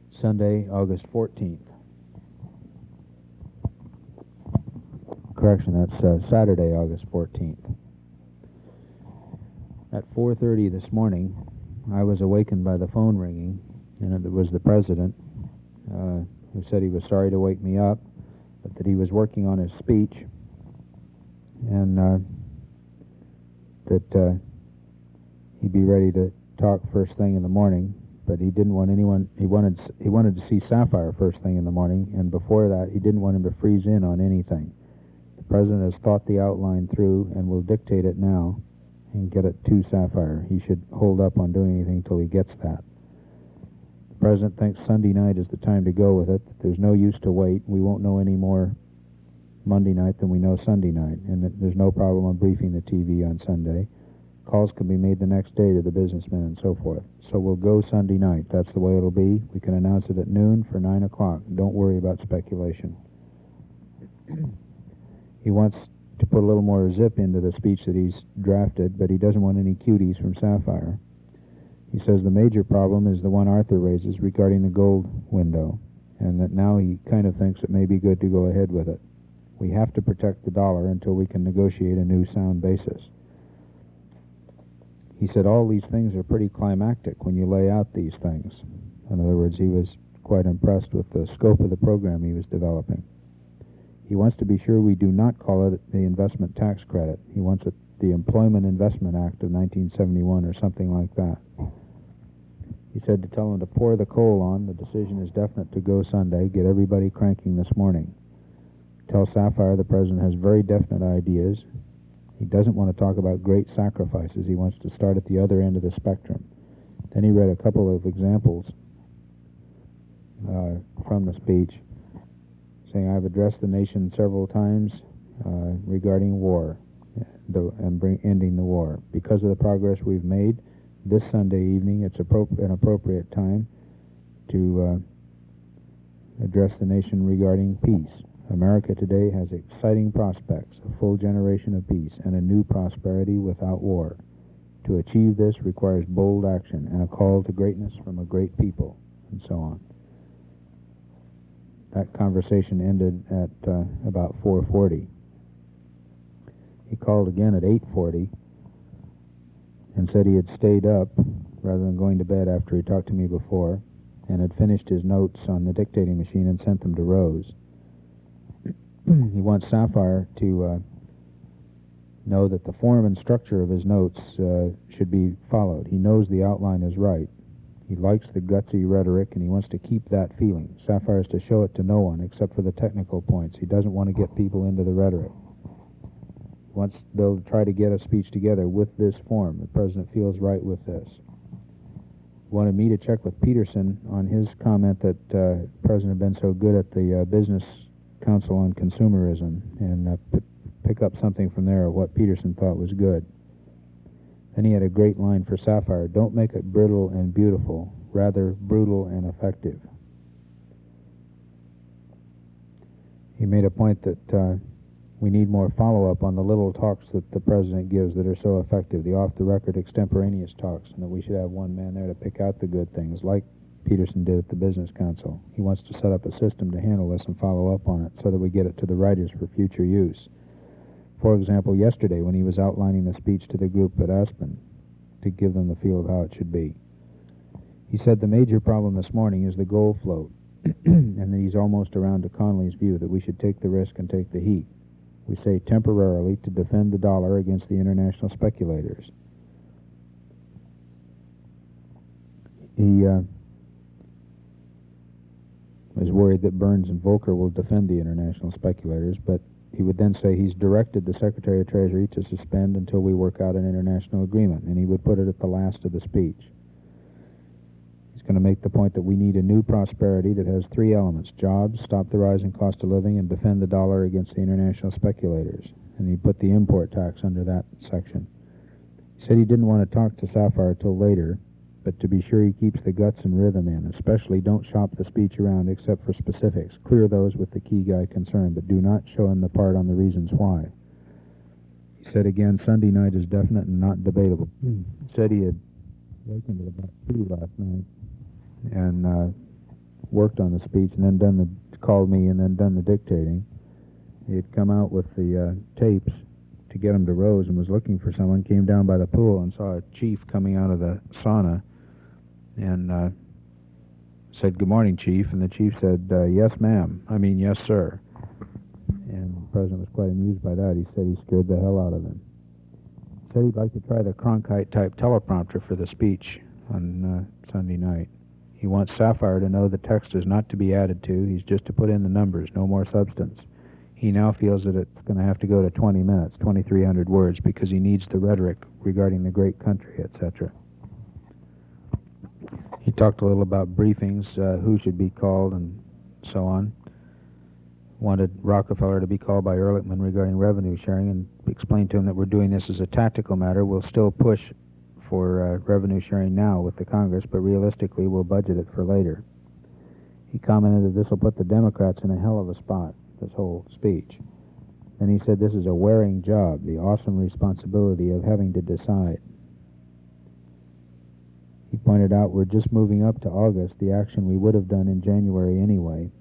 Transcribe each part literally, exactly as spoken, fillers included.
Sunday, August fourteenth. Correction, that's uh, Saturday, August fourteenth. At four thirty this morning, I was awakened by the phone ringing, and it was the president, uh, who said he was sorry to wake me up, but that he was working on his speech, and uh, that uh, he'd be ready to talk first thing in the morning. But he didn't want anyone. He wanted he wanted to see Sapphire first thing in the morning, and before that, he didn't want him to freeze in on anything. The president has thought the outline through and will dictate it now, and get it to Sapphire. He should hold up on doing anything till he gets that. The president thinks Sunday night is the time to go with it. That there's no use to wait. We won't know any more Monday night than we know Sunday night, and that there's no problem on briefing the T V on Sunday. Calls can be made the next day to the businessmen and so forth. So we'll go Sunday night. That's the way it'll be. We can announce it at noon for nine o'clock. Don't worry about speculation. He wants to put a little more zip into the speech that he's drafted, but he doesn't want any cuties from Sapphire. He says the major problem is the one Arthur raises regarding the gold window, and that now he kind of thinks it may be good to go ahead with it. We have to protect the dollar until we can negotiate a new sound basis. He said all these things are pretty climactic when you lay out these things. In other words, he was quite impressed with the scope of the program he was developing. He wants to be sure we do not call it the investment tax credit. He wants it the Employment Investment Act of nineteen seventy-one or something like that. He said to tell him to pour the coal on. The decision is definite to go Sunday. Get everybody cranking this morning. Tell Sapphire the president has very definite ideas. He doesn't want to talk about great sacrifices. He wants to start at the other end of the spectrum. Then he read a couple of examples uh, from the speech, saying, I've addressed the nation several times uh, regarding war the, and bring, ending the war. Because of the progress we've made, this Sunday evening it's appro- an appropriate time to uh, address the nation regarding peace. America today has exciting prospects, a full generation of peace, and a new prosperity without war. To achieve this requires bold action and a call to greatness from a great people, and so on. That conversation ended at uh, about four forty. He called again at eight forty and said he had stayed up rather than going to bed after he talked to me before, and had finished his notes on the dictating machine and sent them to Rose. He wants Sapphire to uh, know that the form and structure of his notes uh, should be followed. He knows the outline is right. He likes the gutsy rhetoric, and he wants to keep that feeling. Sapphire is to show it to no one except for the technical points. He doesn't want to get people into the rhetoric. He wants Bill to try to get a speech together with this form. The president feels right with this. He wanted me to check with Peterson on his comment that uh, the president had been so good at the uh, Business Council on Consumerism, and uh, p- pick up something from there of what Peterson thought was good. Then he had a great line for Sapphire. Don't make it brittle and beautiful, rather brutal and effective. He made a point that uh, we need more follow-up on the little talks that the president gives that are so effective, the off-the-record extemporaneous talks, and that we should have one man there to pick out the good things, like Peterson did at the Business Council. He wants to set up a system to handle this and follow up on it so that we get it to the writers for future use. For example, yesterday when he was outlining the speech to the group at Aspen to give them the feel of how it should be, he said the major problem this morning is the gold float, and that he's almost around to Connolly's view that we should take the risk and take the heat. We say temporarily to defend the dollar against the international speculators. He uh, was worried that Burns and Volcker will defend the international speculators, but he would then say he's directed the Secretary of Treasury to suspend until we work out an international agreement, and he would put it at the last of the speech. He's going to make the point that we need a new prosperity that has three elements: jobs, stop the rising cost of living, and defend the dollar against the international speculators. And he put the import tax under that section. He said he didn't want to talk to Sapphire till later, but to be sure he keeps the guts and rhythm in. Especially don't shop the speech around except for specifics. Clear those with the key guy concerned, but do not show him the part on the reasons why. He said again, Sunday night is definite and not debatable. Mm. He said he had wakened at about two last night and uh, worked on the speech and then done the, called me and then done the dictating. He had come out with the uh, tapes to get him to Rose and was looking for someone, came down by the pool and saw a chief coming out of the sauna and uh, said, "Good morning, Chief." And the chief said, uh, "Yes, ma'am. I mean, yes, sir." And the president was quite amused by that. He said he scared the hell out of him. He said he'd like to try the Cronkite-type teleprompter for the speech on uh, Sunday night. He wants Sapphire to know the text is not to be added to. He's just to put in the numbers, no more substance. He now feels that it's going to have to go to twenty minutes, twenty-three hundred words, because he needs the rhetoric regarding the great country, et cetera. He talked a little about briefings, uh, who should be called, and so on. Wanted Rockefeller to be called by Ehrlichman regarding revenue sharing, and explained to him that we're doing this as a tactical matter. We'll still push for uh, revenue sharing now with the Congress, but realistically we'll budget it for later. He commented that this will put the Democrats in a hell of a spot, this whole speech. Then he said this is a wearing job, the awesome responsibility of having to decide. He pointed out we're just moving up to August, the action we would have done in January anyway.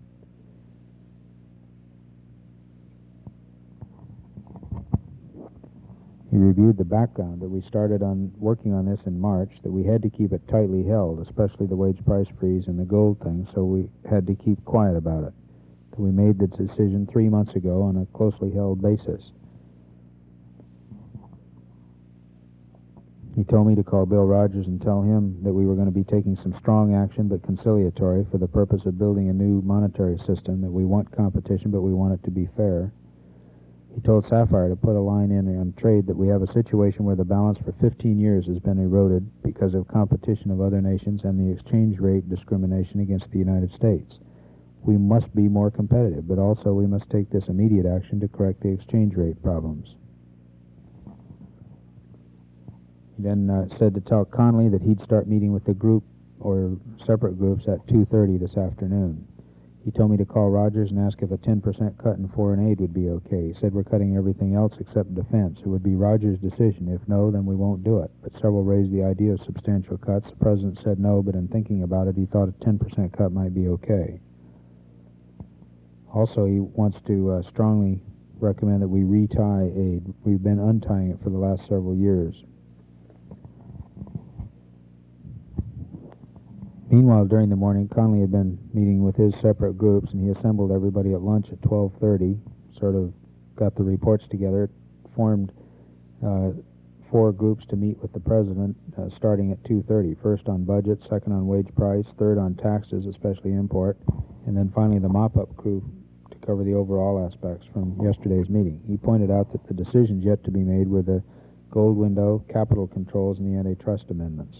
He reviewed the background, that we started on working on this in March, that we had to keep it tightly held, especially the wage price freeze and the gold thing, so we had to keep quiet about it. That we made the decision three months ago on a closely held basis. He told me to call Bill Rogers and tell him that we were going to be taking some strong action but conciliatory for the purpose of building a new monetary system, that we want competition but we want it to be fair. He told Sapphire to put a line in on trade that we have a situation where the balance for fifteen years has been eroded because of competition of other nations and the exchange rate discrimination against the United States. We must be more competitive, but also we must take this immediate action to correct the exchange rate problems. He then uh, said to tell Connolly that he'd start meeting with the group or separate groups at two thirty this afternoon. He told me to call Rogers and ask if a ten percent cut in foreign aid would be okay. He said we're cutting everything else except defense. It would be Rogers' decision. If no, then we won't do it. But several raised the idea of substantial cuts. The president said no, but in thinking about it, he thought a ten percent cut might be okay. Also, he wants to uh, strongly recommend that we retie aid. We've been untying it for the last several years. Meanwhile, during the morning, Connolly had been meeting with his separate groups, and he assembled everybody at lunch at twelve thirty, sort of got the reports together, formed uh, four groups to meet with the president, uh, starting at two thirty. First on budget, second on wage price, third on taxes, especially import, and then finally the mop-up crew to cover the overall aspects from yesterday's meeting. He pointed out that the decisions yet to be made were the gold window, capital controls, and the antitrust amendments.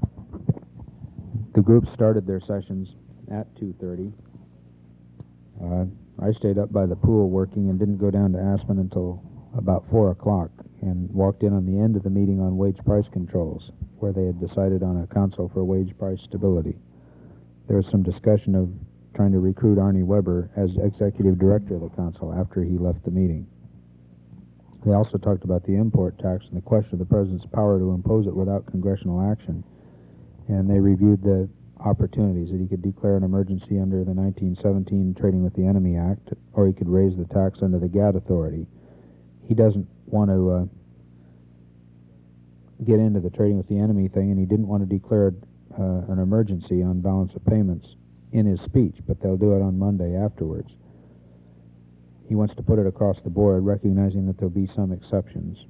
The groups started their sessions at two thirty. Uh, I stayed up by the pool working and didn't go down to Aspen until about four o'clock and walked in on the end of the meeting on wage price controls, where they had decided on a council for wage price stability. There was some discussion of trying to recruit Arnie Weber as executive director of the council after he left the meeting. They also talked about the import tax and the question of the president's power to impose it without congressional action. And they reviewed the opportunities that he could declare an emergency under the nineteen seventeen Trading with the Enemy Act, or he could raise the tax under the G A T authority. He doesn't want to uh, get into the Trading with the Enemy thing, and he didn't want to declare uh, an emergency on balance of payments in his speech, but they'll do it on Monday afterwards. He wants to put it across the board, recognizing that there'll be some exceptions.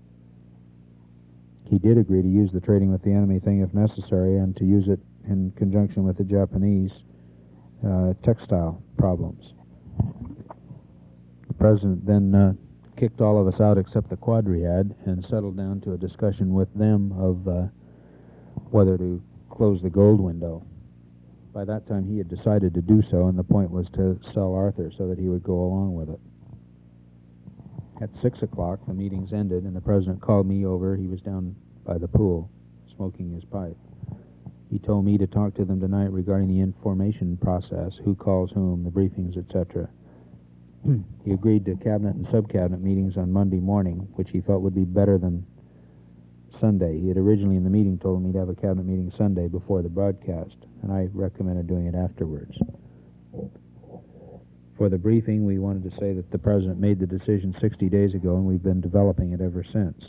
He did agree to use the Trading with the Enemy thing if necessary, and to use it in conjunction with the Japanese uh, textile problems. The president then uh, kicked all of us out except the Quadriad and settled down to a discussion with them of uh, whether to close the gold window. By that time he had decided to do so, and the point was to sell Arthur so that he would go along with it. At six o'clock, the meetings ended, and the president called me over. He was down by the pool, smoking his pipe. He told me to talk to them tonight regarding the information process, who calls whom, the briefings, et cetera. He agreed to cabinet and sub-cabinet meetings on Monday morning, which he felt would be better than Sunday. He had originally in the meeting told him he'd have a cabinet meeting Sunday before the broadcast, and I recommended doing it afterwards. For the briefing, we wanted to say that the President made the decision sixty days ago, and we've been developing it ever since.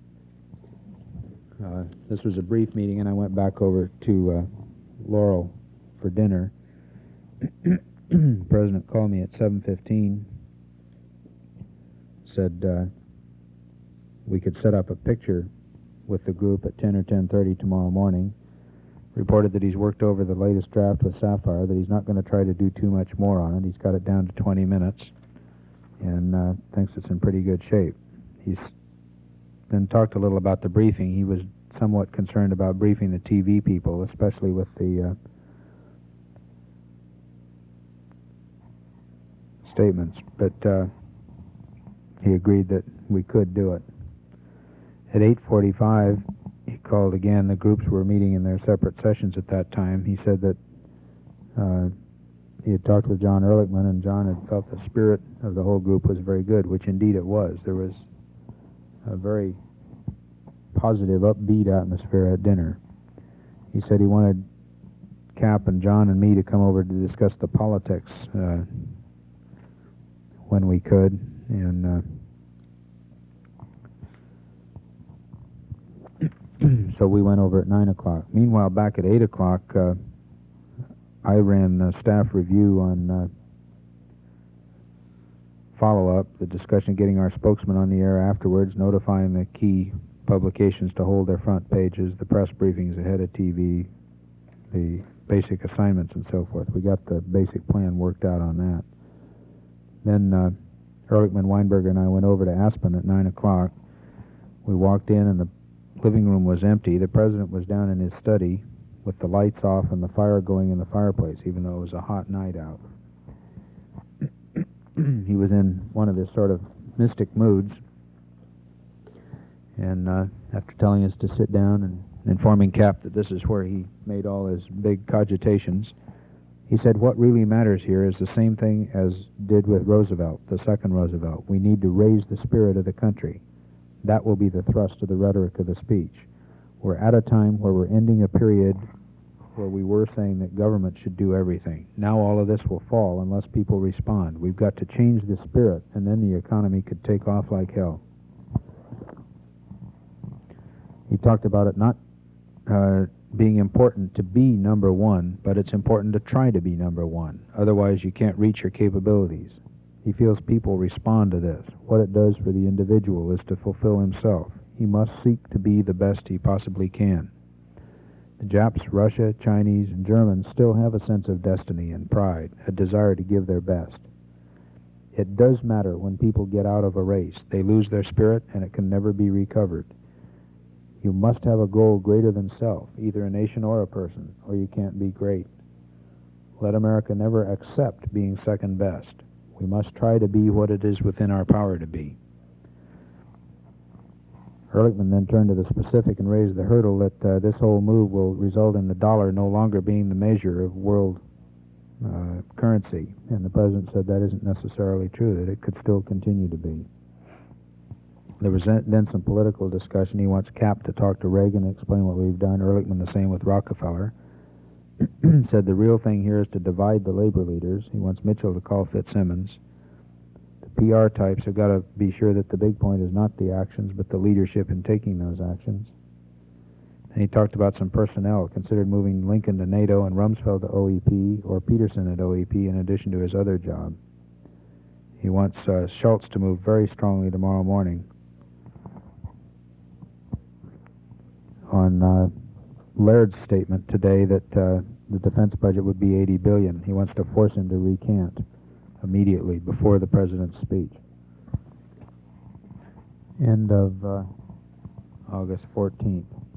Uh, this was a brief meeting, and I went back over to uh, Laurel for dinner. The President called me at seven fifteen, said uh, we could set up a picture with the group at ten or ten thirty tomorrow morning, reported that he's worked over the latest draft with Sapphire, that he's not going to try to do too much more on it. He's got it down to twenty minutes, and uh, thinks it's in pretty good shape. He's then talked a little about the briefing. He was somewhat concerned about briefing the T V people, especially with the uh, statements, but uh, he agreed that we could do it. At eight forty-five, he called again. The groups were meeting in their separate sessions at that time. He said that uh, he had talked with John Ehrlichman, and John had felt the spirit of the whole group was very good, which indeed it was. There was a very positive, upbeat atmosphere at dinner. He said he wanted Cap and John and me to come over to discuss the politics uh, when we could, and uh, so we went over at nine o'clock. Meanwhile, back at eight o'clock, uh, I ran the staff review on uh, follow-up, the discussion, getting our spokesman on the air afterwards, notifying the key publications to hold their front pages, the press briefings ahead of T V, the basic assignments and so forth. We got the basic plan worked out on that. Then uh, Ehrlichman, Weinberger, and I went over to Aspen at nine o'clock. We walked in, and the living room was empty. The President was down in his study with the lights off and the fire going in the fireplace, even though it was a hot night out. He was in one of his sort of mystic moods, and uh, after telling us to sit down and informing Cap that this is where he made all his big cogitations, he said, what really matters here is the same thing as did with Roosevelt, the second Roosevelt. We need to raise the spirit of the country. That will be the thrust of the rhetoric of the speech. We're at a time where we're ending a period where we were saying that government should do everything. Now all of this will fall unless people respond. We've got to change the spirit, and then the economy could take off like hell. He talked about it not uh, being important to be number one, but it's important to try to be number one. Otherwise, you can't reach your capabilities. He feels people respond to this. What it does for the individual is to fulfill himself. He must seek to be the best he possibly can. The Japs, Russia, Chinese, and Germans still have a sense of destiny and pride, a desire to give their best. It does matter when people get out of a race. They lose their spirit, and it can never be recovered. You must have a goal greater than self, either a nation or a person, or you can't be great. Let America never accept being second best. We must try to be what it is within our power to be. Ehrlichman then turned to the specific and raised the hurdle that uh, this whole move will result in the dollar no longer being the measure of world uh, currency. And the President said that isn't necessarily true, that it could still continue to be. There was then some political discussion. He wants Cap to talk to Reagan and explain what we've done. Ehrlichman the same with Rockefeller. Said the real thing here is to divide the labor leaders. He wants Mitchell to call Fitzsimmons. The P R types have got to be sure that the big point is not the actions, but the leadership in taking those actions. And he talked about some personnel, considered moving Lincoln to NATO and Rumsfeld to O E P, or Peterson at O E P in addition to his other job. He wants uh, Schultz to move very strongly tomorrow morning on uh, Laird's statement today that uh, the defense budget would be eighty billion dollars. He wants to force him to recant immediately before the President's speech. End of uh, August fourteenth.